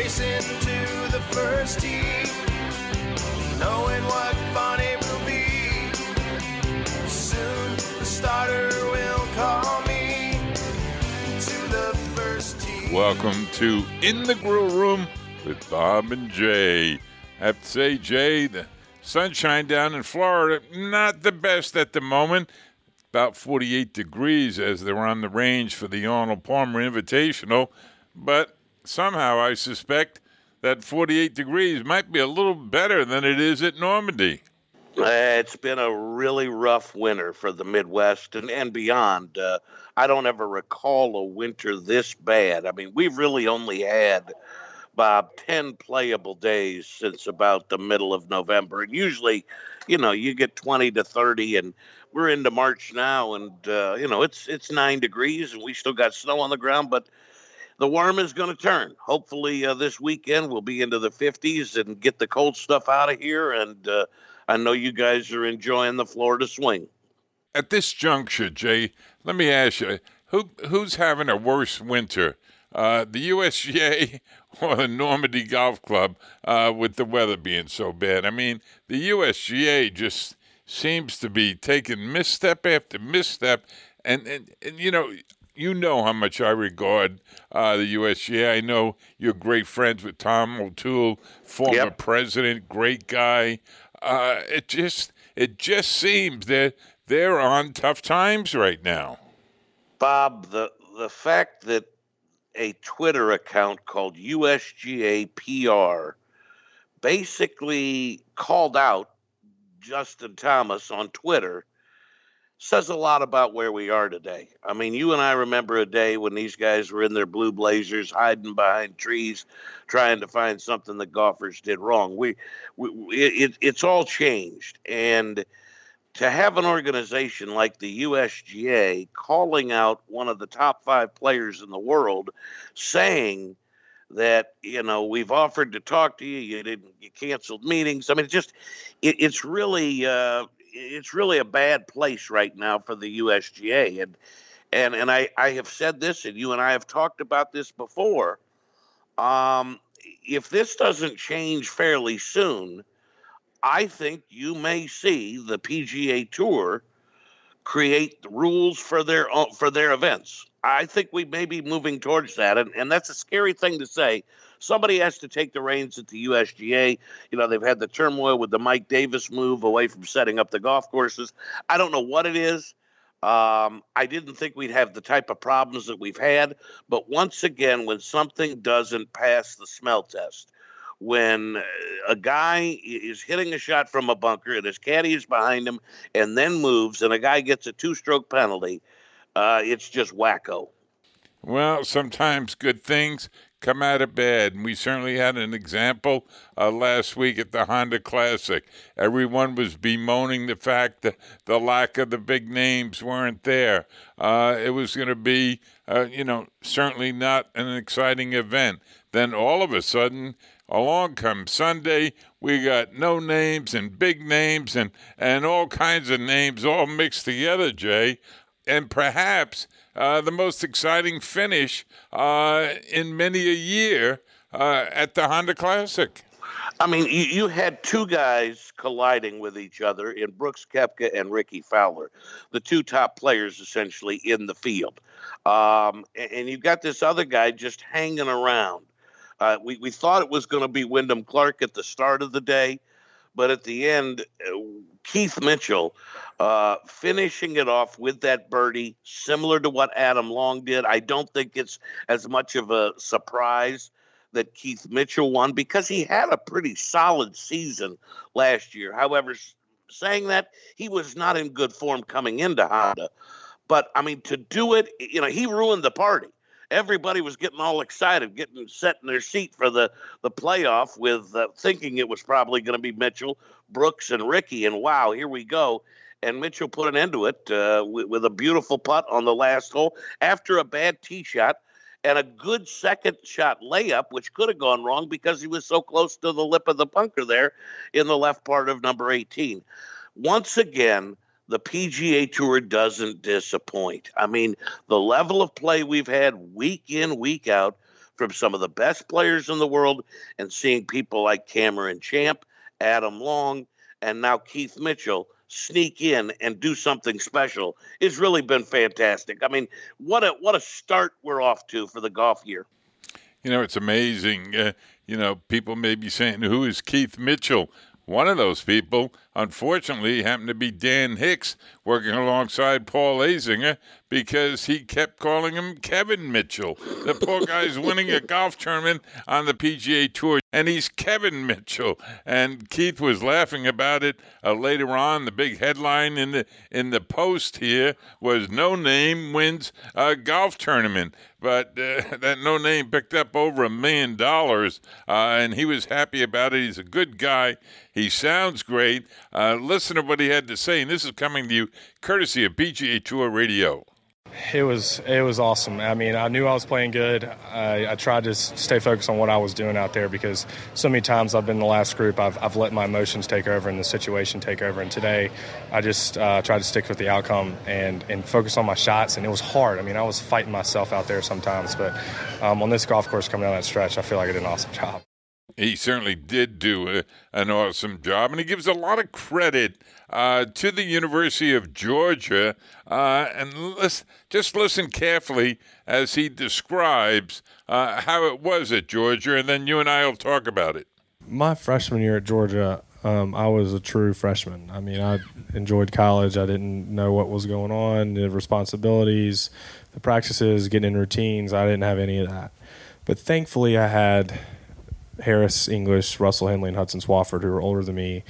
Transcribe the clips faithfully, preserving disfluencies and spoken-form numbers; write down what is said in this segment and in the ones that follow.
racing to the first tee, knowing what fun it will be. Soon the starter will call me to the first tee. Welcome to In the Grill Room with Bob and Jay. I have to say, Jay, the sunshine down in Florida, not the best at the moment. About forty-eight degrees as they're on the range for the Arnold Palmer Invitational. But somehow I suspect that forty-eight degrees might be a little better than it is at Normandy. Uh, it's been a really rough winter for the Midwest and, and beyond. Uh, I don't ever recall a winter this bad. I mean, we've really only had, Bob, ten playable days since about the middle of November. And usually, you know, you get twenty to thirty, and we're into March now, and, uh, you know, it's it's nine degrees, and we still got snow on the ground, but the warm is going to turn. Hopefully uh, this weekend we'll be into the fifties and get the cold stuff out of here, and uh, I know you guys are enjoying the Florida swing. At this juncture, Jay, let me ask you, who who's having a worse winter? Uh, the U S G A or the Normandy Golf Club uh, with the weather being so bad? I mean, the U S G A just seems to be taking misstep after misstep. And, and, and you know, you know how much I regard uh, the U S G A. I know you're great friends with Tom O'Toole, former Yep. president, great guy. Uh, it just it just seems that they're on tough times right now. Bob, the, the fact that a Twitter account called U S G A P R basically called out Justin Thomas on Twitter says a lot about where we are today. I mean, you and I remember a day when these guys were in their blue blazers, hiding behind trees, trying to find something that golfers did wrong. We, we it, it's all changed. And to have an organization like the U S G A calling out one of the top five players in the world, saying that, you know, we've offered to talk to you, you didn't, you canceled meetings. I mean, it's just, it, it's really, uh, it's really a bad place right now for the U S G A. And, and, and I, I have said this, and you and I have talked about this before. Um, if this doesn't change fairly soon, I think you may see the P G A Tour create the rules for their own, for their events. I think we may be moving towards that, and, and that's a scary thing to say. Somebody has to take the reins at the U S G A. You know, they've had the turmoil with the Mike Davis move away from setting up the golf courses. I don't know what it is. Um, I didn't think we'd have the type of problems that we've had, but once again, when something doesn't pass the smell test, when a guy is hitting a shot from a bunker and his caddy is behind him and then moves and a guy gets a two-stroke penalty, uh, it's just wacko. Well, sometimes good things come out of bad, and we certainly had an example uh, last week at the Honda Classic. Everyone was bemoaning the fact that the lack of the big names weren't there. Uh, it was going to be, uh, you know, certainly not an exciting event. Then all of a sudden, along comes Sunday, we got no names and big names and, and all kinds of names all mixed together, Jay. And perhaps uh, the most exciting finish uh, in many a year uh, at the Honda Classic. I mean, you, you had two guys colliding with each other in Brooks Koepka and Ricky Fowler, the two top players essentially in the field. Um, and, and you've got this other guy just hanging around. Uh, we, we thought it was going to be Wyndham Clark at the start of the day, but at the end, uh, Keith Mitchell uh, finishing it off with that birdie, similar to what Adam Long did. I don't think it's as much of a surprise that Keith Mitchell won because he had a pretty solid season last year. However, saying that, he was not in good form coming into Honda. But, I mean, to do it, you know, he ruined the party. Everybody was getting all excited, getting set in their seat for the, the playoff with uh, thinking it was probably going to be Mitchell, Brooks, and Ricky. And, wow, here we go. And Mitchell put an end to it uh, with, with a beautiful putt on the last hole after a bad tee shot and a good second shot layup, which could have gone wrong because he was so close to the lip of the bunker there in the left part of number eighteen. Once again, the P G A Tour doesn't disappoint. I mean, the level of play we've had week in, week out from some of the best players in the world, and seeing people like Cameron Champ, Adam Long, and now Keith Mitchell sneak in and do something special has really been fantastic. I mean, what a what a start we're off to for the golf year. You know, it's amazing. Uh, you know, people may be saying, who is Keith Mitchell? One of those people, unfortunately, happened to be Dan Hicks, working alongside Paul Azinger, because he kept calling him Kevin Mitchell. The poor guy's winning a golf tournament on the P G A Tour, and he's Kevin Mitchell. And Keith was laughing about it uh, later on. The big headline in the in the Post here was "No Name wins a golf tournament." But uh, that No Name picked up over a million dollars, uh, and he was happy about it. He's a good guy. He sounds great. Uh, listen to what he had to say, and this is coming to you courtesy of P G A Tour Radio. It was it was awesome. I mean, I knew I was playing good. I, I tried to s- stay focused on what I was doing out there, because so many times I've been in the last group, I've, I've let my emotions take over and the situation take over. And today, I just uh, tried to stick with the outcome and, and focus on my shots. And it was hard. I mean, I was fighting myself out there sometimes. But um, on this golf course coming down that stretch, I feel like I did an awesome job. He certainly did do a, an awesome job, and he gives a lot of credit uh, to the University of Georgia. Uh, and listen, just listen carefully as he describes uh, how it was at Georgia, and then you and I will talk about it. My freshman year at Georgia, um, I was a true freshman. I mean, I enjoyed college. I didn't know what was going on, the responsibilities, the practices, getting in routines. I didn't have any of that. But thankfully, I had Harris English, Russell Henley, and Hudson Swafford, who were older than me,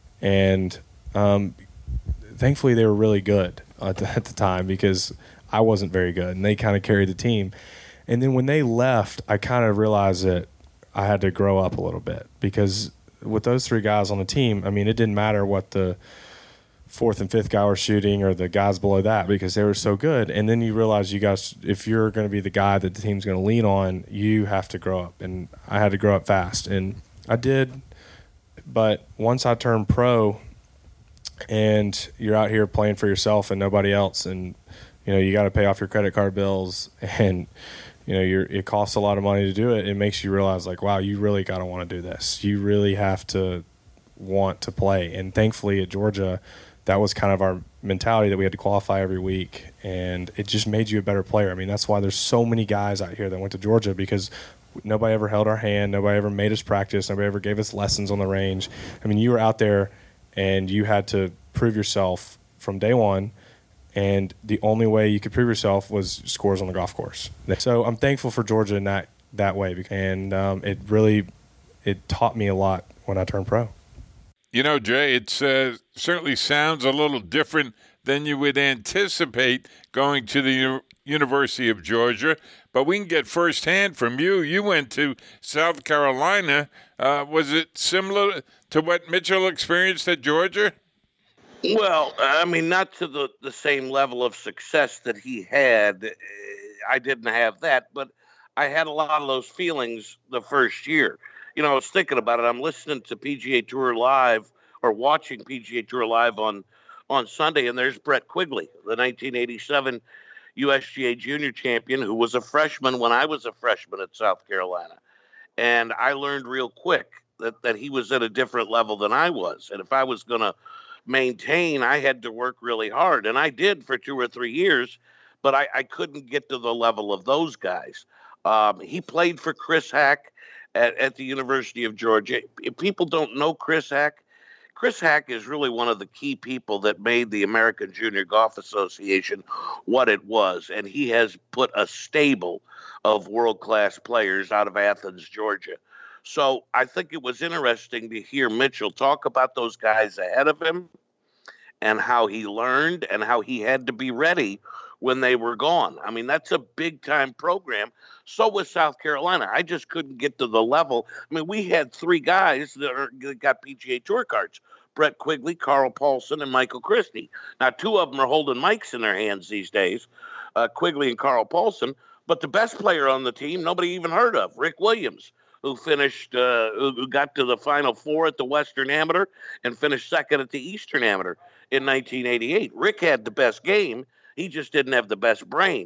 and um, thankfully they were really good at the, at the time, because I wasn't very good, and they kind of carried the team. And then when they left, I kind of realized that I had to grow up a little bit, because with those three guys on the team, I mean, it didn't matter what the fourth and fifth guy were shooting or the guys below that, because they were so good. And then you realize you guys, if you're going to be the guy that the team's going to lean on, you have to grow up. And I had to grow up fast, and I did. But once I turned pro, and you're out here playing for yourself and nobody else, and you know you got to pay off your credit card bills, and you know you're, it costs a lot of money to do it. It makes you realize, like, wow, you really got to want to do this. You really have to want to play. And thankfully at Georgia, that was kind of our mentality, that we had to qualify every week, and it just made you a better player. I mean, that's why there's so many guys out here that went to Georgia, because nobody ever held our hand, nobody ever made us practice, nobody ever gave us lessons on the range. I mean, you were out there, and you had to prove yourself from day one, and the only way you could prove yourself was scores on the golf course. So I'm thankful for Georgia in that, that way, and um, it really it taught me a lot when I turned pro. You know, Jay, it uh, certainly sounds a little different than you would anticipate going to the U- University of Georgia, but we can get firsthand from you. You went to South Carolina. Uh, was it similar to what Mitchell experienced at Georgia? Well, I mean, not to the, the same level of success that he had. I didn't have that, but I had a lot of those feelings the first year. You know, I was thinking about it. I'm listening to P G A Tour Live, or watching P G A Tour Live on, on Sunday, and there's Brett Quigley, the nineteen eighty-seven U S G A junior champion, who was a freshman when I was a freshman at South Carolina. And I learned real quick that, that he was at a different level than I was. And if I was going to maintain, I had to work really hard. And I did for two or three years, but I, I couldn't get to the level of those guys. Um, he played for Chris Hack at, at the University of Georgia. If people don't know Chris Hack, Chris Hack is really one of the key people that made the American Junior Golf Association what it was. And he has put a stable of world-class players out of Athens, Georgia. So I think it was interesting to hear Mitchell talk about those guys ahead of him and how he learned and how he had to be ready when they were gone. I mean, that's a big-time program. So was South Carolina. I just couldn't get to the level. I mean, we had three guys that, are, that got P G A Tour cards: Brett Quigley, Carl Paulson, and Michael Christie. Now, two of them are holding mics in their hands these days, uh, Quigley and Carl Paulson. But the best player on the team, nobody even heard of, Rick Williams, who finished, uh, who got to the Final Four at the Western Amateur and finished second at the Eastern Amateur in nineteen eighty-eight. Rick had the best game. He just didn't have the best brain.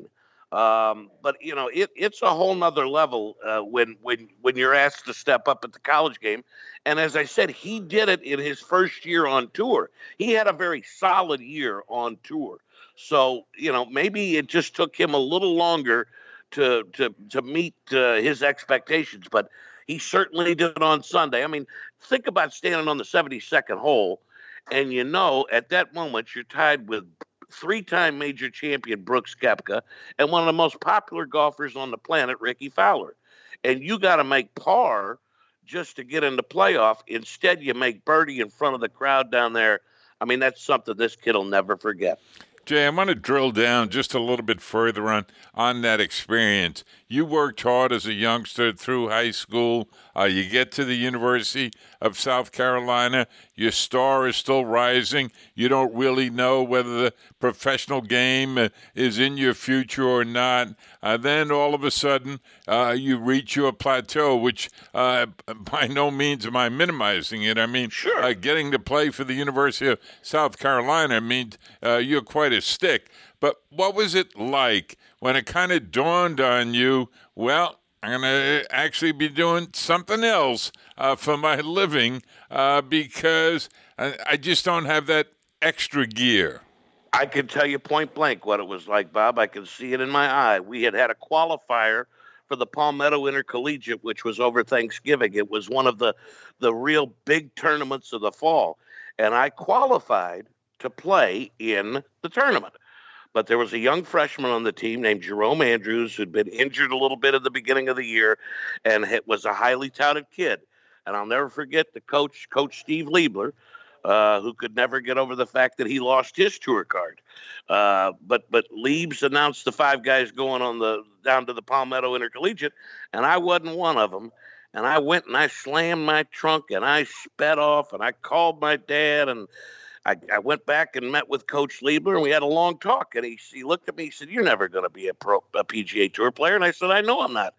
Um, but you know, it, it's a whole nother level uh, when when when you're asked to step up at the college game. And as I said, he did it in his first year on tour. He had a very solid year on tour. So you know, maybe it just took him a little longer to to to meet uh, his expectations, but he certainly did it on Sunday. I mean, think about standing on the seventy-second hole, and you know, at that moment you're tied with three-time major champion Brooks Koepka and one of the most popular golfers on the planet, Ricky Fowler. And you got to make par just to get in the playoff. Instead, you make birdie in front of the crowd down there. I mean, that's something this kid will never forget. Jay, I want to drill down just a little bit further on, on that experience. You worked hard as a youngster through high school. Uh, you get to the University of South Carolina. Your star is still rising. You don't really know whether the professional game uh, is in your future or not. Uh, then all of a sudden, uh, you reach your plateau, which uh, by no means am I minimizing it. I mean, sure. uh, getting to play for the University of South Carolina means uh, you're quite a stick. But what was it like when it kind of dawned on you, well, I'm going to actually be doing something else uh, for my living uh, because I, I just don't have that extra gear? I can tell you point blank what it was like, Bob. I can see it in my eye. We had had a qualifier for the Palmetto Intercollegiate, which was over Thanksgiving. It was one of the, the real big tournaments of the fall. And I qualified to play in the tournament. But there was a young freshman on the team named Jerome Andrews who'd been injured a little bit at the beginning of the year and it was a highly touted kid. And I'll never forget the coach, Coach Steve Liebler, uh, who could never get over the fact that he lost his tour card. Uh, but but Liebs announced the five guys going on the down to the Palmetto Intercollegiate, and I wasn't one of them. And I went and I slammed my trunk and I sped off and I called my dad and I, I went back and met with Coach Liebler, and we had a long talk. And he, he looked at me, he said, "You're never going to be a pro, a P G A Tour player." And I said, "I know I'm not."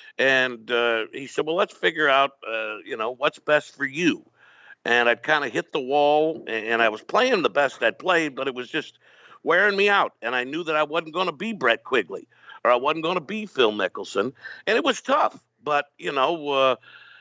And uh, he said, "Well, let's figure out, uh, you know, what's best for you." And I'd kind of hit the wall, and I was playing the best I'd played, but it was just wearing me out. And I knew that I wasn't going to be Brett Quigley, or I wasn't going to be Phil Mickelson. And it was tough. But, you know, uh,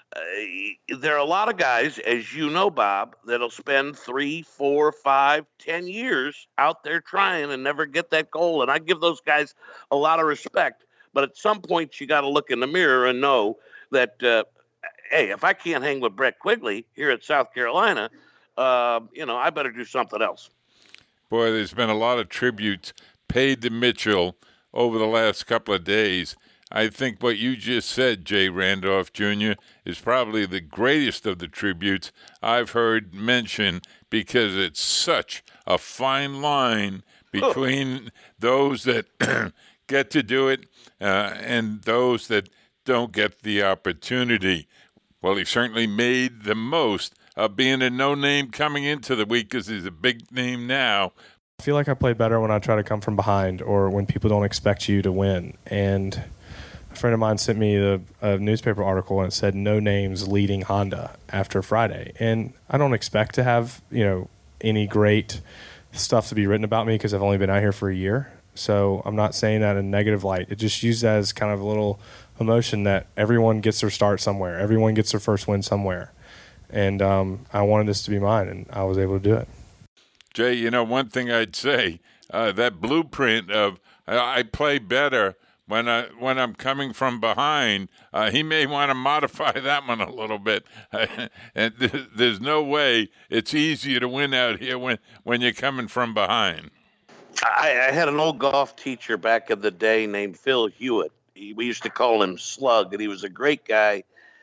Uh, there are a lot of guys, as you know, Bob, that'll spend three, four, five, ten years out there trying and never get that goal. And I give those guys a lot of respect. But at some point, you got to look in the mirror and know that, uh, hey, if I can't hang with Brett Quigley here at South Carolina, uh, you know, I better do something else. Boy, there's been a lot of tributes paid to Mitchell over the last couple of days. I think what you just said, Jay Randolph Junior, is probably the greatest of the tributes I've heard mentioned because it's such a fine line between oh. those that get to do it uh, and those that don't get the opportunity. Well, he certainly made the most of being a no-name coming into the week because he's a big name now. I feel like I play better when I try to come from behind or when people don't expect you to win. And a friend of mine sent me a, a newspaper article and it said no names leading Honda after Friday. And I don't expect to have, you know, any great stuff to be written about me because I've only been out here for a year. So I'm not saying that in a negative light. It just used as kind of a little emotion that everyone gets their start somewhere. Everyone gets their first win somewhere. And um, I wanted this to be mine, and I was able to do it. Jay, you know, one thing I'd say, uh, that blueprint of uh, I play better when, I, when I'm coming from behind, uh, he may want to modify that one a little bit. And th- there's no way it's easier to win out here when, when you're coming from behind. I, I had an old golf teacher back in the day named Phil Hewitt. He, we used to call him Slug, and he was a great guy.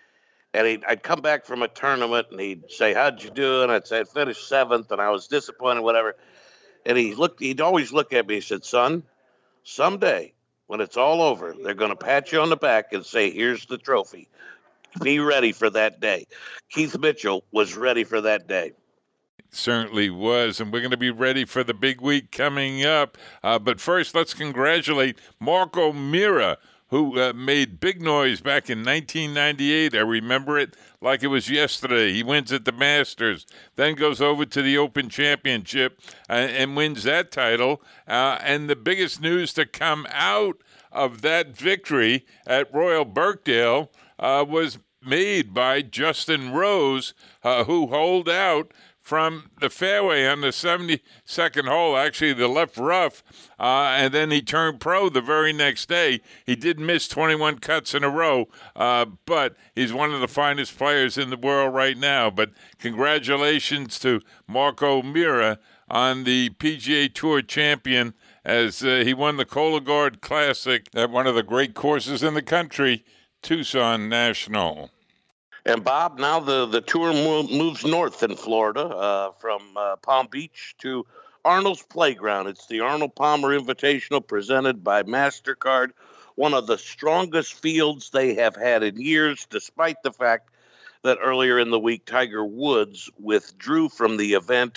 And he'd, I'd come back from a tournament, and he'd say, "How'd you do?" And I'd say, "I finished seventh, and I was disappointed, whatever." And he looked. He'd always look at me and said, "Son, someday when it's all over, they're going to pat you on the back and say, 'Here's the trophy. Be ready for that day.'" Keith Mitchell was ready for that day. Certainly was, and we're going to be ready for the big week coming up. Uh, but first, let's congratulate Marco Mira, who uh, made big noise back in nineteen ninety-eight. I remember it like it was yesterday. He wins at the Masters, then goes over to the Open Championship uh, and wins that title. Uh, and the biggest news to come out of that victory at Royal Birkdale uh, was made by Justin Rose, uh, who holed out from the fairway on the seventy-second hole, actually the left rough, uh, and then he turned pro the very next day. He did miss twenty-one cuts in a row, uh, but he's one of the finest players in the world right now. But congratulations to Marco Mira on the P G A Tour champion as uh, he won the Cologuard Classic at one of the great courses in the country, Tucson National. And Bob, now the, the tour mo- moves north in Florida uh, from uh, Palm Beach to Arnold's Playground. It's the Arnold Palmer Invitational presented by MasterCard, one of the strongest fields they have had in years, despite the fact that earlier in the week Tiger Woods withdrew from the event.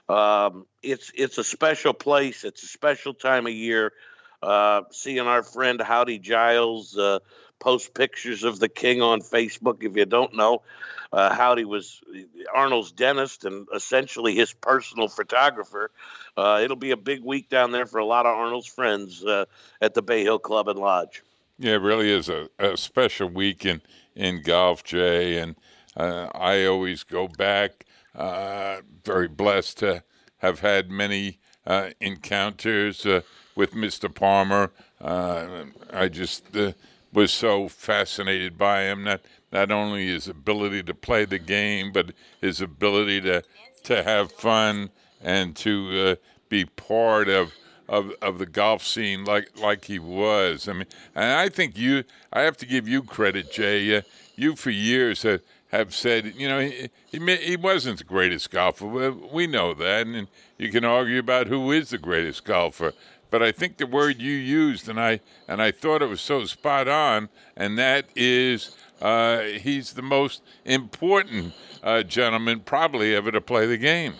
Um, it's it's a special place. It's a special time of year. Uh, seeing our friend Howdy Giles uh, post pictures of the king on Facebook. If you don't know, uh, Howdy was Arnold's dentist and essentially his personal photographer. Uh, it'll be a big week down there for a lot of Arnold's friends uh, at the Bay Hill Club and Lodge. Yeah, it really is a, a special week in, in golf, Jay, and uh, I always go back. Uh, very blessed to have had many uh, encounters uh, with Mister Palmer. Uh, I just uh, was so fascinated by him, not not only his ability to play the game, but his ability to to have fun and to uh, be part of, of of the golf scene like like he was. I mean, and I think you, I have to give you credit, Jay. Uh, you for years have, have said, you know, he, he he wasn't the greatest golfer. We know that, and you can argue about who is the greatest golfer. But I think the word you used, and I and I thought it was so spot on, and that is uh, he's the most important uh, gentleman probably ever to play the game.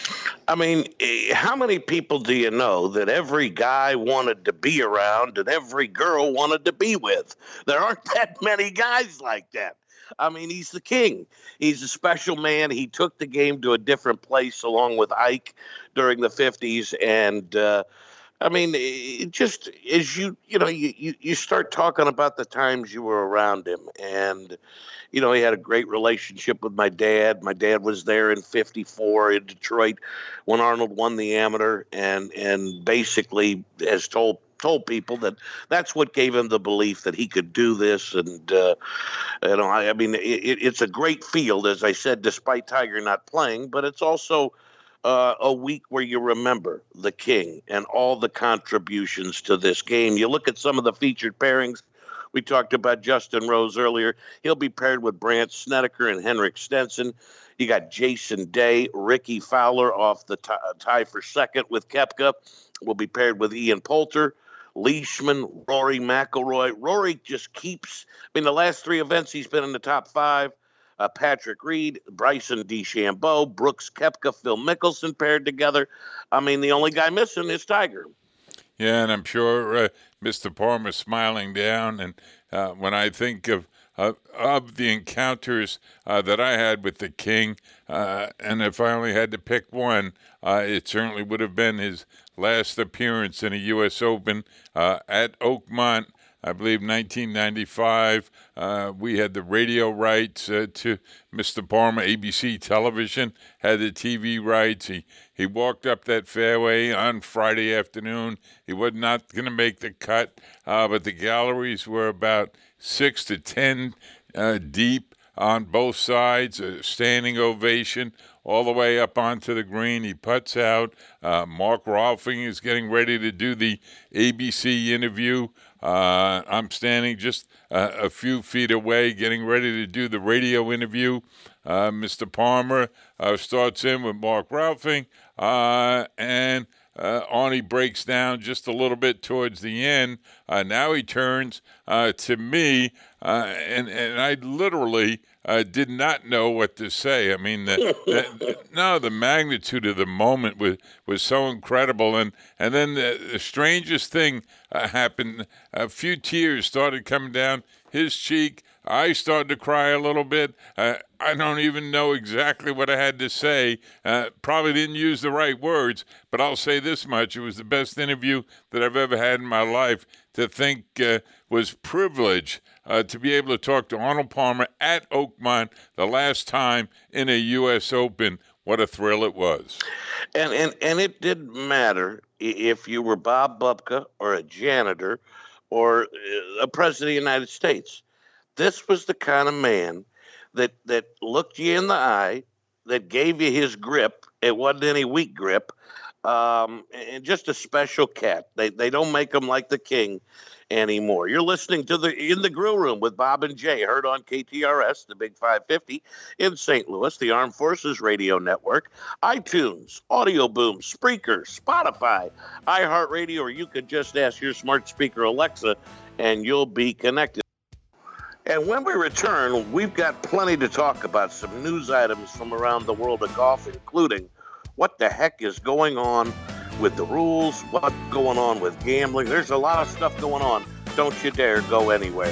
I mean, how many people do you know that every guy wanted to be around and every girl wanted to be with? There aren't that many guys like that. I mean, he's the king. He's a special man. He took the game to a different place along with Ike during the fifties, and uh, I mean, it just as you, you know, you, you, you start talking about the times you were around him. And, you know, he had a great relationship with my dad. My dad was there in fifty-four in Detroit when Arnold won the amateur, and, and basically has told told people that that's what gave him the belief that he could do this. And, uh, you know, I, I mean, it, it's a great field, as I said, despite Tiger not playing, but it's also Uh, a week where you remember the king and all the contributions to this game. You look at some of the featured pairings. We talked about Justin Rose earlier. He'll be paired with Brandt Snedeker and Henrik Stenson. You got Jason Day, Ricky Fowler off the t- tie for second with Koepka. Will be paired with Ian Poulter, Leishman, Rory McIlroy. Rory just keeps, I mean, the last three events he's been in the top five. Uh, Patrick Reed, Bryson DeChambeau, Brooks Koepka, Phil Mickelson paired together. I mean, the only guy missing is Tiger. Yeah, and I'm sure uh, Mister Palmer smiling down. And uh, when I think of uh, of the encounters uh, that I had with the King, uh, and if I only had to pick one, uh, it certainly would have been his last appearance in a U S Open uh, at Oakmont. I believe nineteen ninety-five, uh, we had the radio rights uh, to Mister Palmer. A B C Television had the T V rights. He he walked up that fairway on Friday afternoon. He was not going to make the cut, uh, but the galleries were about six to ten uh, deep on both sides, a standing ovation all the way up onto the green. He putts out. Uh, Mark Rolfing is getting ready to do the A B C interview. Uh, I'm standing just uh, a few feet away, getting ready to do the radio interview. Uh, Mister Palmer uh, starts in with Mark Rolfing, uh, and uh, Arnie breaks down just a little bit towards the end. Uh, now he turns uh, to me, uh, and, and I literally uh, did not know what to say. I mean, the, the, no, the magnitude of the moment was, was so incredible. And, and then the, the strangest thing uh, happened. A few tears started coming down his cheek. I started to cry a little bit. Uh, I don't even know exactly what I had to say. Uh, probably didn't use the right words, but I'll say this much. It was the best interview that I've ever had in my life. To think uh, was privilege uh, to be able to talk to Arnold Palmer at Oakmont the last time in a U S Open. What a thrill it was. And, and, and it didn't matter if you were Bob Bubka or a janitor or a president of the United States. This was the kind of man that, that looked you in the eye, that gave you his grip. It wasn't any weak grip. Um, and just a special cat. They they don't make them like the king anymore. You're listening to the In the Grill Room with Bob and Jay, heard on K T R S, the Big five fifty in Saint Louis, the Armed Forces Radio Network, iTunes, Audio Boom, Spreaker, Spotify, iHeartRadio, or you could just ask your smart speaker Alexa, and you'll be connected. And when we return, we've got plenty to talk about, some news items from around the world of golf, including what the heck is going on with the rules, what's going on with gambling. There's a lot of stuff going on. Don't you dare go anywhere.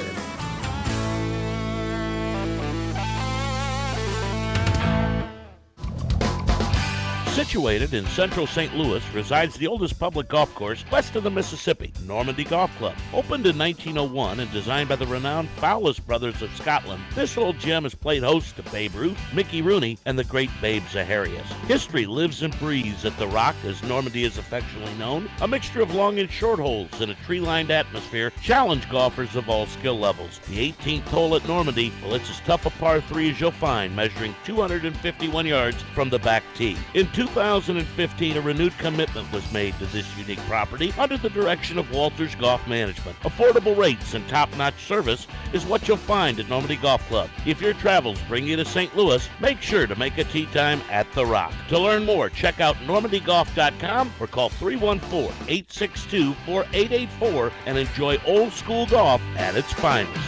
Situated in central Saint Louis resides the oldest public golf course west of the Mississippi, Normandy Golf Club. Opened in nineteen oh one and designed by the renowned Fowlis brothers of Scotland, this old gem has played host to Babe Ruth, Mickey Rooney, and the great Babe Zaharias. History lives and breathes at The Rock, as Normandy is affectionately known. A mixture of long and short holes in a tree-lined atmosphere challenge golfers of all skill levels. The eighteenth hole at Normandy, well, it's as tough a par three as you'll find, measuring two hundred fifty-one yards from the back tee. In two thousand fifteen, a renewed commitment was made to this unique property under the direction of Walters Golf Management. Affordable rates and top-notch service is what you'll find at Normandy Golf Club. If your travels bring you to Saint Louis, make sure to make a tee time at The Rock. To learn more, check out normandy golf dot com or call three one four, eight six two, four eight eight four and enjoy old-school golf at its finest.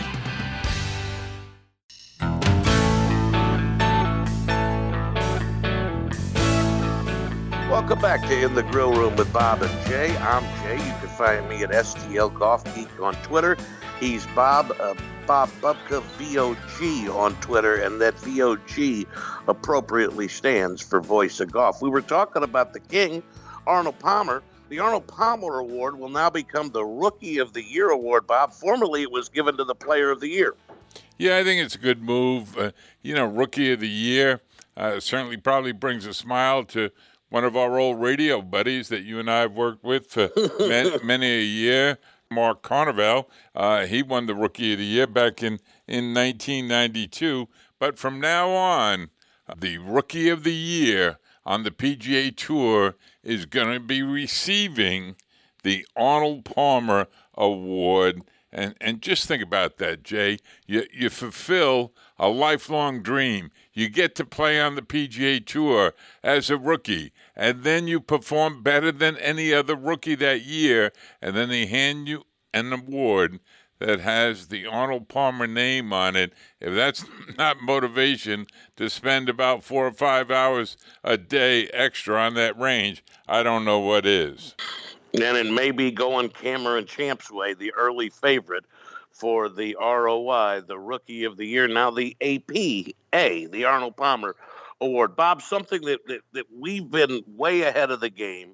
Welcome back to In the Grill Room with Bob and Jay. I'm Jay. You can find me at S T L Golf Geek on Twitter. He's Bob, uh, Bob Bubka V O G on Twitter, and that V O G appropriately stands for Voice of Golf. We were talking about the king, Arnold Palmer. The Arnold Palmer Award will now become the Rookie of the Year award, Bob. Formerly, it was given to the Player of the Year. Yeah, I think it's a good move. Uh, you know, Rookie of the Year uh, certainly probably brings a smile to one of our old radio buddies that you and I have worked with for many, many a year, Mark Carnevale. Uh, he won the Rookie of the Year back in, in nineteen ninety-two. But from now on, the Rookie of the Year on the P G A Tour is going to be receiving the Arnold Palmer Award. And and just think about that, Jay. You you fulfill a lifelong dream. You get to play on the P G A Tour as a rookie, and then you perform better than any other rookie that year, and then they hand you an award that has the Arnold Palmer name on it. If that's not motivation to spend about four or five hours a day extra on that range, I don't know what is. And it may be going Cameron Champ's way, the early favorite for the R O I, the Rookie of the Year, now the A P A, the Arnold Palmer Award. Bob, something that, that, that we've been way ahead of the game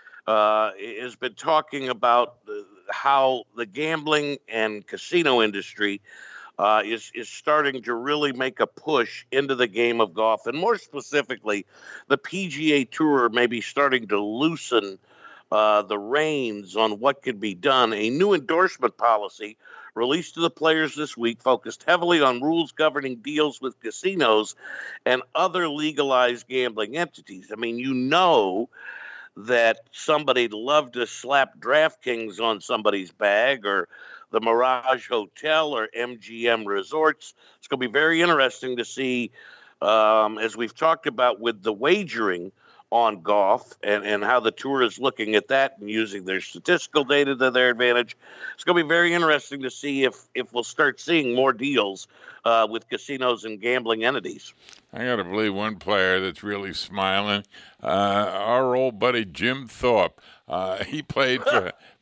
uh, has been talking about uh, how the gambling and casino industry uh, is, is starting to really make a push into the game of golf. And more specifically, the P G A Tour may be starting to loosen Uh, the reins on what could be done. A new endorsement policy released to the players this week focused heavily on rules governing deals with casinos and other legalized gambling entities. I mean, you know that somebody'd love to slap DraftKings on somebody's bag, or the Mirage Hotel, or M G M Resorts. It's going to be very interesting to see, um, as we've talked about with the wagering on golf and, and how the tour is looking at that and using their statistical data to their advantage. It's going to be very interesting to see if, if we'll start seeing more deals uh, with casinos and gambling entities. I got to believe one player that's really smiling, uh, our old buddy Jim Thorpe. Uh, he played for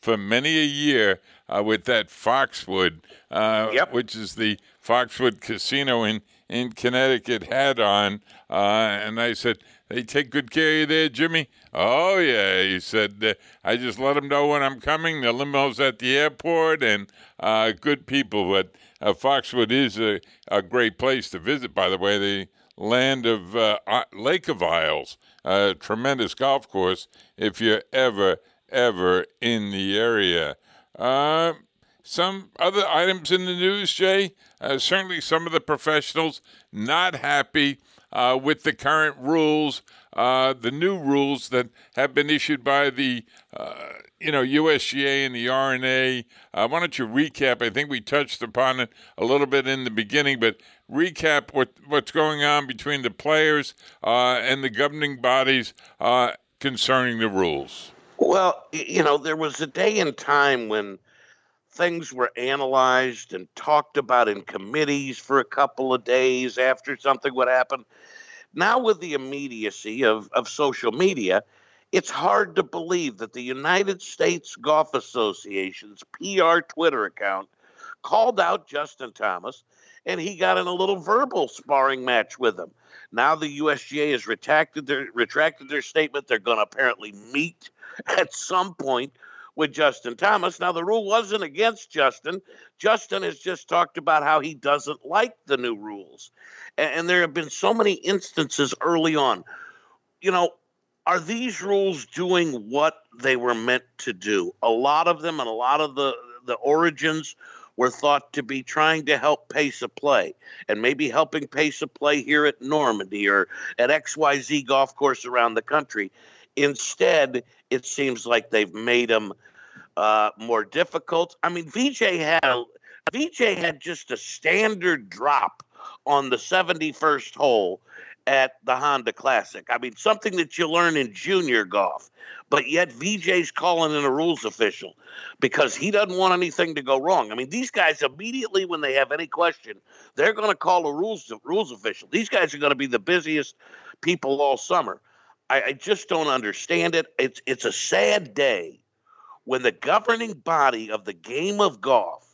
for many a year uh, with that Foxwood, uh, Yep. which is the Foxwood Casino in, in Connecticut, hat on. Uh, and I said, they take good care of you there, Jimmy? Oh, yeah. He said, uh, I just let them know when I'm coming. The limo's at the airport, and uh, good people. But uh, Foxwood is a, a great place to visit, by the way. The land of uh, Lake of Isles, a tremendous golf course if you're ever, ever in the area. Uh, some other items in the news, Jay. Uh, certainly some of the professionals not happy uh, with the current rules, uh, the new rules that have been issued by the uh, you know, U S G A and the R N A. Uh, why don't you recap? I think we touched upon it a little bit in the beginning, but recap what, what's going on between the players uh, and the governing bodies uh, concerning the rules. Well, you know, there was a day in time when things were analyzed and talked about in committees for a couple of days after something would happen. Now, with the immediacy of, of social media, it's hard to believe that the United States Golf Association's P R Twitter account called out Justin Thomas, and he got in a little verbal sparring match with him. Now the U S G A has retracted their, retracted their statement. They're going to apparently meet at some point with Justin Thomas. Now, the rule wasn't against Justin. Justin has just talked about how he doesn't like the new rules. And, and there have been so many instances early on. You know, are these rules doing what they were meant to do? A lot of them and a lot of the, the origins were thought to be trying to help pace a play, and maybe helping pace a play here at Normandy or at X Y Z golf course around the country. Instead, it seems like they've made them uh, more difficult. I mean, V J had a, V J had just a standard drop on the seventy-first hole at the Honda Classic. I mean, something that you learn in junior golf, but yet V J's calling in a rules official because he doesn't want anything to go wrong. I mean, these guys immediately, when they have any question, they're going to call a rules rules official. These guys are going to be the busiest people all summer. I, I just don't understand it. It's it's a sad day when the governing body of the game of golf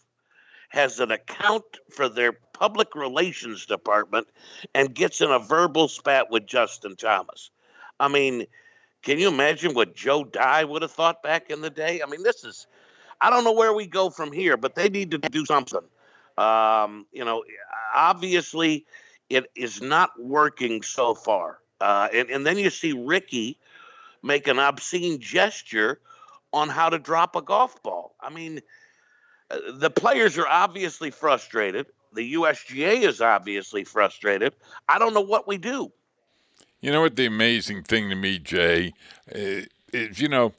has an account for their public relations department and gets in a verbal spat with Justin Thomas. I mean, can you imagine what Joe Dye would have thought back in the day? I mean, this is, I don't know where we go from here, but they need to do something. Um, you know, obviously it is not working so far. Uh, and, and then you see Ricky make an obscene gesture on how to drop a golf ball. I mean, uh, the players are obviously frustrated. The U S G A is obviously frustrated. I don't know what we do. You know what the amazing thing to me, Jay, is, is you know,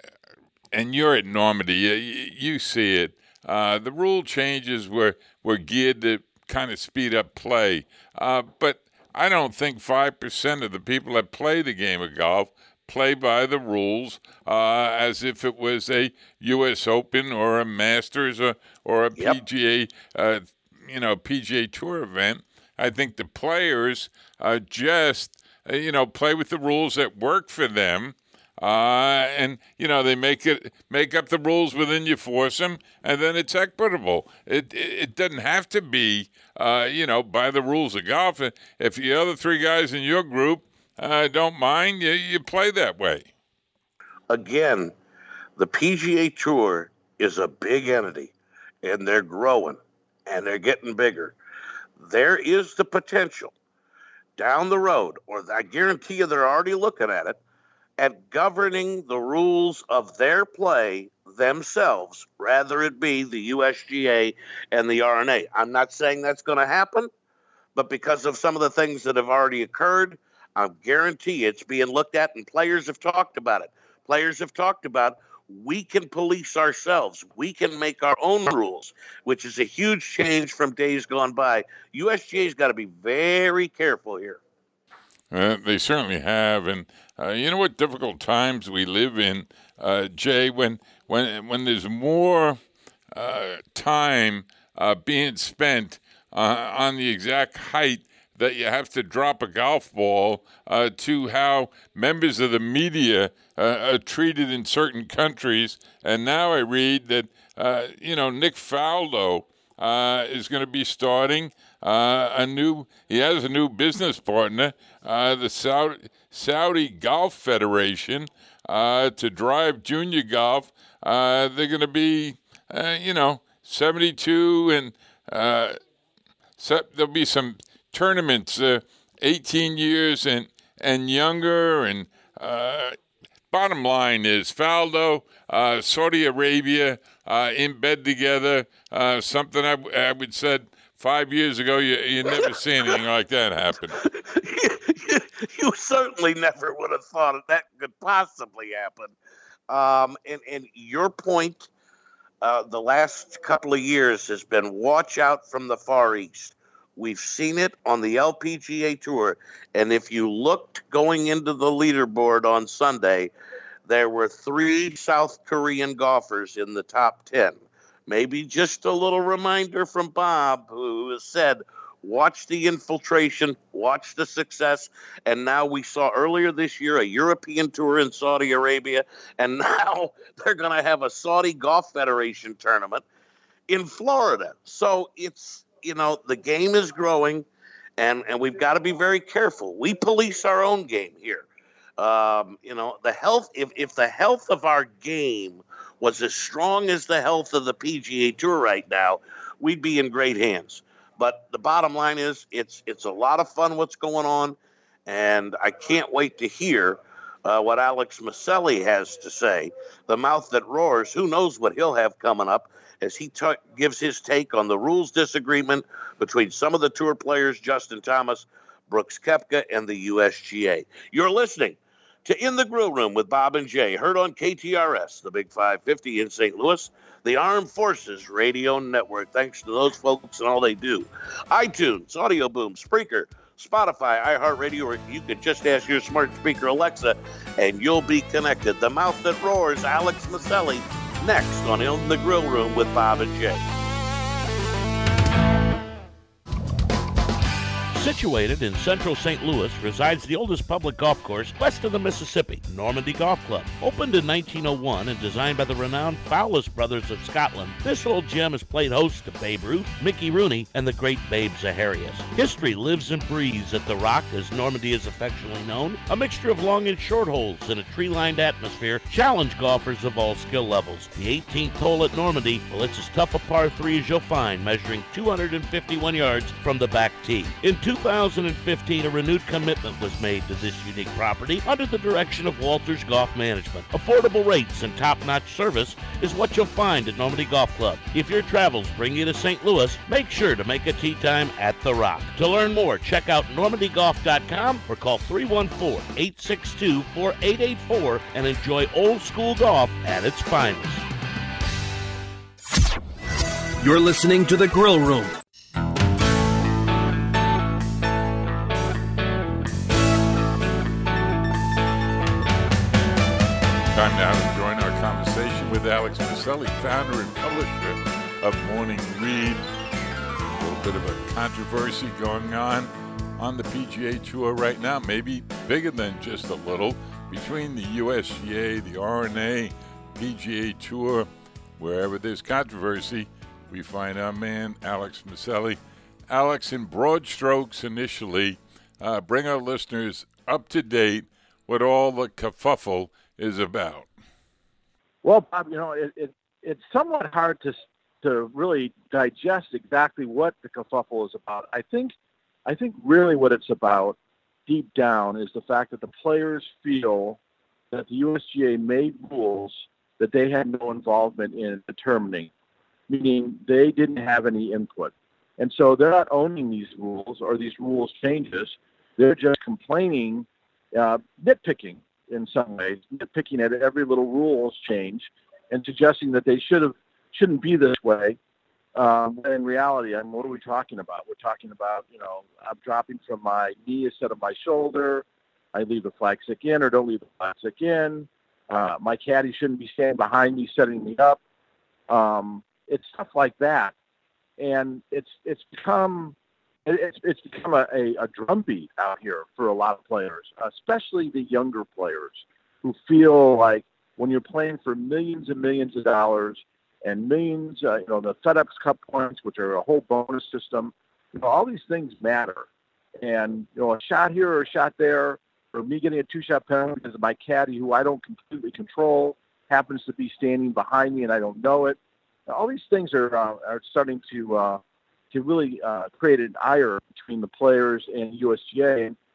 and you're at Normandy, you, you see it. Uh, the rule changes were, were geared to kind of speed up play. Uh, but I don't think five percent of the people that play the game of golf play by the rules uh, as if it was a U S Open or a Masters or, or a Yep. P G A, uh, you know, P G A Tour event. I think the players uh, just, uh, you know, play with the rules that work for them. Uh, and, you know, they make it make up the rules within you, force them, and then it's equitable. It it, it doesn't have to be, uh, you know, by the rules of golf. If the other three guys in your group uh, don't mind, you, you play that way. Again, the P G A Tour is a big entity, and they're growing, and they're getting bigger. There is the potential down the road, or I guarantee you they're already looking at it, at governing the rules of their play themselves, rather it be the U S G A and the R N A. I'm not saying that's going to happen, but because of some of the things that have already occurred, I guarantee it's being looked at, and players have talked about it. Players have talked about we can police ourselves. We can make our own rules, which is a huge change from days gone by. U S G A's got to be very careful here. Uh, they certainly have, and uh, you know what difficult times we live in, uh, Jay, when when when there's more uh, time uh, being spent uh, on the exact height that you have to drop a golf ball uh, to how members of the media uh, are treated in certain countries. And now I read that, uh, you know, Nick Faldo uh, is going to be starting uh, a new, he has a new business partner, uh, the Saudi, Saudi Golf Federation, uh, to drive junior golf. Uh, they're going to be, uh, you know, seventy-two and uh, so there'll be some tournaments, uh, eighteen years and, and younger. And uh, bottom line is Faldo, uh, Saudi Arabia uh, in bed together, uh, something I, I would said five years ago, you, you never see anything like that happen. you, you certainly never would have thought that could possibly happen. Um, and, and your point uh, the last couple of years has been watch out from the Far East. We've seen it on the L P G A Tour. And if you looked going into the leaderboard on Sunday, there were three South Korean golfers in the top ten. Maybe just a little reminder from Bob, who has said, watch the infiltration, watch the success. And now we saw earlier this year a European tour in Saudi Arabia. And now they're going to have a Saudi Golf Federation tournament in Florida. So it's, you know, the game is growing, and, and we've got to be very careful. We police our own game here. Um, you know, the health, if, if the health of our game was as strong as the health of the P G A Tour right now, we'd be in great hands. But the bottom line is it's it's a lot of fun what's going on, and I can't wait to hear uh, what Alex Maselli has to say. The mouth that roars, who knows what he'll have coming up as he t- gives his take on the rules disagreement between some of the tour players, Justin Thomas, Brooks Koepka, and the U S G A. You're listening to In the Grill Room with Bob and Jay, heard on K T R S, the Big five fifty in Saint Louis, the Armed Forces Radio Network. Thanks to those folks and all they do. iTunes, Audio Boom, Spreaker, Spotify, iHeartRadio, or you can just ask your smart speaker Alexa, and you'll be connected. The mouth that roars, Alex Maselli, next on In the Grill Room with Bob and Jay. Situated in central Saint Louis resides the oldest public golf course west of the Mississippi, Normandy Golf Club. Opened in nineteen oh one and designed by the renowned Fowlis brothers of Scotland, this old gem has played host to Babe Ruth, Mickey Rooney, and the great Babe Zaharias. History lives and breathes at The Rock, as Normandy is affectionately known. A mixture of long and short holes in a tree-lined atmosphere challenge golfers of all skill levels. The eighteenth hole at Normandy, well, it's as tough a par three as you'll find, measuring two hundred fifty-one yards from the back tee. In two thousand fifteen, a renewed commitment was made to this unique property under the direction of Walters Golf Management. Affordable rates and top-notch service is what you'll find at Normandy Golf Club. If your travels bring you to Saint Louis, make sure to make a tee time at The Rock. To learn more, check out normandy golf dot com or call three one four, eight six two, four eight eight four and enjoy old-school golf at its finest. You're listening to The Grill Room. Time now to join our conversation with Alex Maselli, founder and publisher of Morning Read. A little bit of a controversy going on on the P G A Tour right now, maybe bigger than just a little, between the U S G A, the R N A, P G A Tour. Wherever there's controversy, we find our man, Alex Maselli. Alex, in broad strokes initially, uh, bring our listeners up to date what all the kerfuffle is about. Well, Bob, you know, it, it it's somewhat hard to to really digest exactly what the kerfuffle is about. I think I think really what it's about deep down is the fact that the players feel that the U S G A made rules that they had no involvement in determining, meaning they didn't have any input. And so they're not owning these rules or these rules changes. They're just complaining, uh, nitpicking in some ways, nitpicking at every little rules change and suggesting that they should have, shouldn't be this way. Um, but in reality, I mean, what are we talking about? We're talking about, you know, I'm dropping from my knee instead of my shoulder. I leave the flag stick in or don't leave the flag stick in. Uh, my caddy shouldn't be standing behind me, setting me up. Um, it's stuff like that. And it's, it's become it's it's become a, a, a drumbeat out here for a lot of players, especially the younger players who feel like when you're playing for millions and millions of dollars and millions, uh, you know, the FedEx Cup points, which are a whole bonus system, you know, all these things matter. And, you know, a shot here or a shot there, or me getting a two-shot penalty because of my caddy, who I don't completely control, happens to be standing behind me and I don't know it. All these things are uh, are starting to uh, to really uh, create an ire between the players and U S G A. And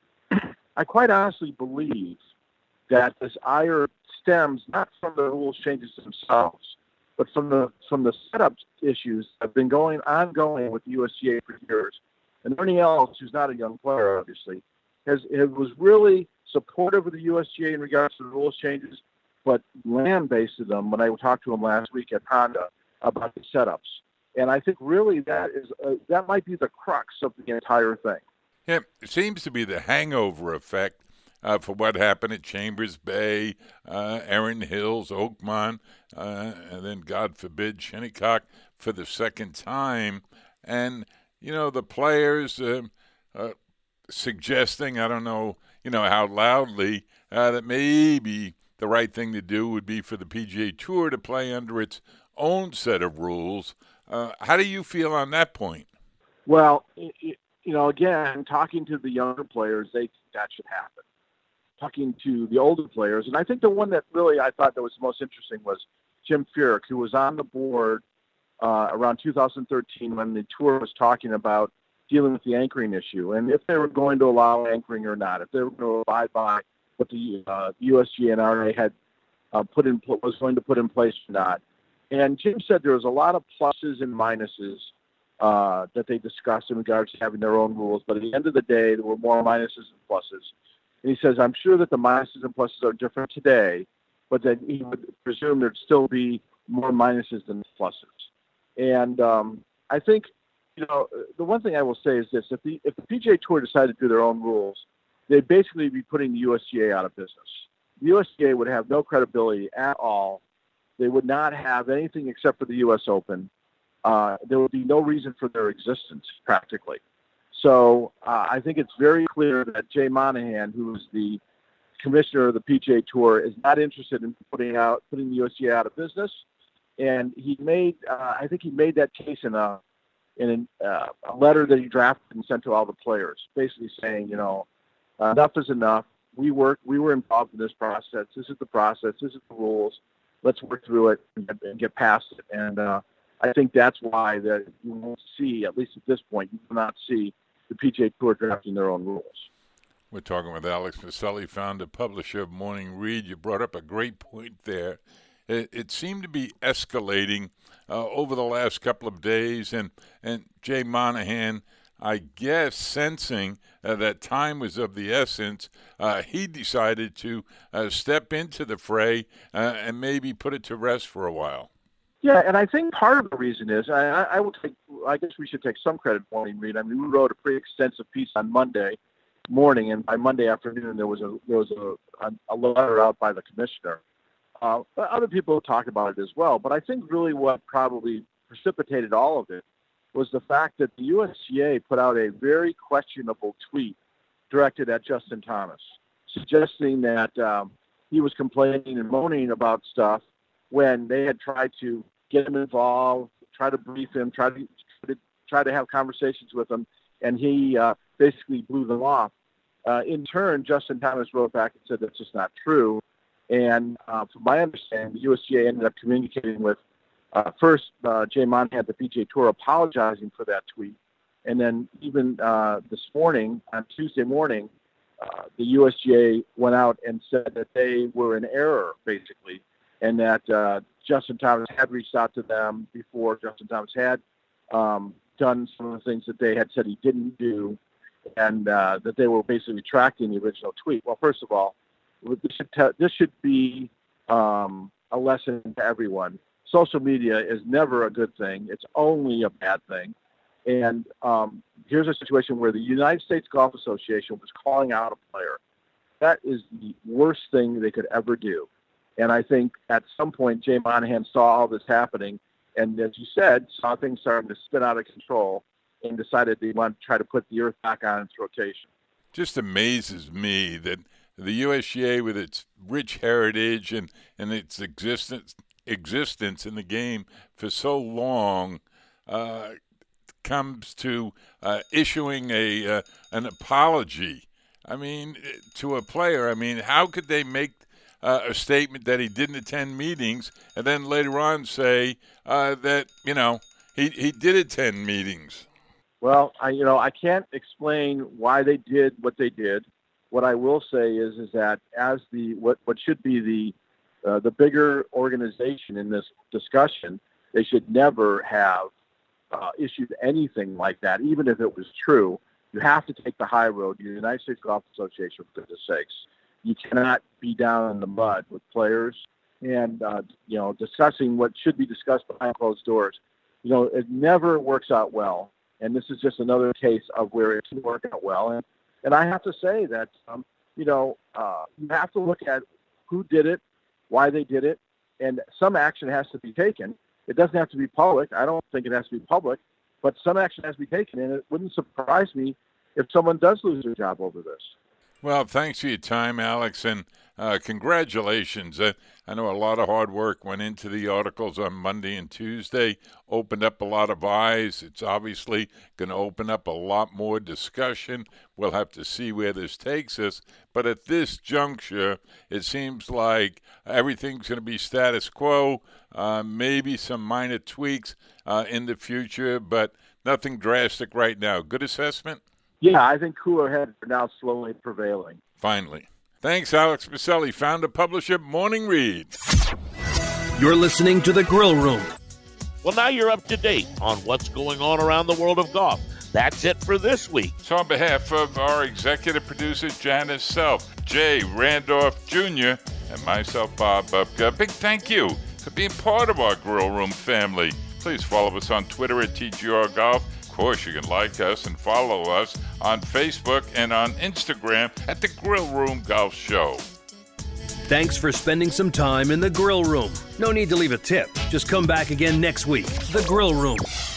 I quite honestly believe that this ire stems not from the rules changes themselves, but from the from the setup issues that have been going ongoing with the U S G A for years. And Ernie Els, who's not a young player, obviously, has it was really supportive of the U S G A in regards to the rules changes, but lambasted them when I talked to him last week at Honda about the setups. And I think really that is uh, that might be the crux of the entire thing. Yeah, it seems to be the hangover effect uh, for what happened at Chambers Bay, uh, Erin Hills, Oakmont, uh, and then, God forbid, Shinnecock for the second time. And, you know, the players uh, uh, suggesting, I don't know, you know, how loudly, uh, that maybe the right thing to do would be for the P G A Tour to play under its own set of rules. Uh, how do you feel on that point? Well, it, you know, again, talking to the younger players, they think that should happen. Talking to the older players, and I think the one that really I thought that was the most interesting was Jim Furyk, who was on the board uh, around two thousand thirteen when the tour was talking about dealing with the anchoring issue and if they were going to allow anchoring or not, if they were going to abide by what the uh, U S G A and R A had uh, put in was going to put in place or not. And Jim said there was a lot of pluses and minuses uh, that they discussed in regards to having their own rules, but at the end of the day, there were more minuses than pluses. And he says, I'm sure that the minuses and pluses are different today, but that he would presume there'd still be more minuses than pluses. And um, I think, you know, the one thing I will say is this: if the if the P G A Tour decided to do their own rules, they'd basically be putting the U S G A out of business. The U S G A would have no credibility at all. They would not have anything except for the U S Open. Uh, there would be no reason for their existence, practically. So uh, I think it's very clear that Jay Monahan, who is the commissioner of the P G A Tour, is not interested in putting out putting the U S G A out of business. And he made, uh, I think he made that case in a in a, uh, a letter that he drafted and sent to all the players, basically saying, you know, uh, enough is enough. We work, we were involved in this process. This is the process. This is the rules. Let's work through it and, and get past it. And uh, I think that's why that you won't see, at least at this point, you will not see the P G A Tour drafting their own rules. We're talking with Alex Maselli, founder, publisher of Morning Read. You brought up a great point there. It, it seemed to be escalating uh, over the last couple of days, and, and Jay Monahan, I guess, sensing uh, that time was of the essence, uh, he decided to uh, step into the fray uh, and maybe put it to rest for a while. Yeah, and I think part of the reason is I, I will take. I guess we should take some credit for Morning Read. I mean, we wrote a pretty extensive piece on Monday morning, and by Monday afternoon there was a there was a, a, a letter out by the commissioner. Uh, but other people have talked about it as well. But I think really what probably precipitated all of it was the fact that the U S G A put out a very questionable tweet directed at Justin Thomas, suggesting that um, he was complaining and moaning about stuff when they had tried to get him involved, try to brief him, try to try to, try to have conversations with him, and he uh, basically blew them off. Uh, in turn, Justin Thomas wrote back and said that's just not true. And uh, from my understanding, the U S G A ended up communicating with uh, first uh, Jay Monahan, the P G A Tour, apologizing for that tweet. And then even uh, this morning, on Tuesday morning, uh, the U S G A went out and said that they were in error, basically, and that uh, Justin Thomas had reached out to them before Justin Thomas had um, done some of the things that they had said he didn't do, and uh, that they were basically retracting the original tweet. Well, first of all, this should, te- this should be um, a lesson to everyone. Social media is never a good thing. It's only a bad thing. And um, here's a situation where the United States Golf Association was calling out a player. That is the worst thing they could ever do. And I think at some point, Jay Monahan saw all this happening, and as you said, saw things starting to spin out of control. and decided they want to try to put the earth back on its rotation. Just amazes me that the U S G A, with its rich heritage and, and its existence existence in the game for so long, uh, comes to uh, issuing a uh, an apology. I mean, to a player. I mean, how could they make uh, a statement that he didn't attend meetings and then later on say uh, that, you know, he, he did attend meetings? Well, I you know I can't explain why they did what they did. What I will say is is that as the what, what should be the uh, the bigger organization in this discussion, they should never have uh, issued anything like that, even if it was true. You have to take the high road. You're the United States Golf Association, for goodness sakes. You cannot be down in the mud with players and uh, you know discussing what should be discussed behind closed doors. You know, it never works out well. And this is just another case of where it didn't work out well. And, and I have to say that, um, you know, uh, you have to look at who did it, why they did it, and some action has to be taken. It doesn't have to be public. I don't think it has to be public, but some action has to be taken. And it wouldn't surprise me if someone does lose their job over this. Well, thanks for your time, Alex, and uh, congratulations. Uh, I know a lot of hard work went into the articles on Monday and Tuesday, opened up a lot of eyes. It's obviously going to open up a lot more discussion. We'll have to see where this takes us. But at this juncture, it seems like everything's going to be status quo, uh, maybe some minor tweaks uh, in the future, but nothing drastic right now. Good assessment? Yeah, I think cooler heads are now slowly prevailing. Finally. Thanks, Alex Maselli, founder, publisher, Morning Read. You're listening to The Grill Room. Well, now you're up to date on what's going on around the world of golf. That's it for this week. So on behalf of our executive producer, Janice Self, Jay Randolph Junior, and myself, Bob Bubka, a big thank you for being part of our Grill Room family. Please follow us on Twitter at T G R Golf. Of course, you can like us and follow us on Facebook and on Instagram at the Grill Room Golf Show. Thanks for spending some time in The Grill Room. No need to leave a tip. Just come back again next week. The Grill Room.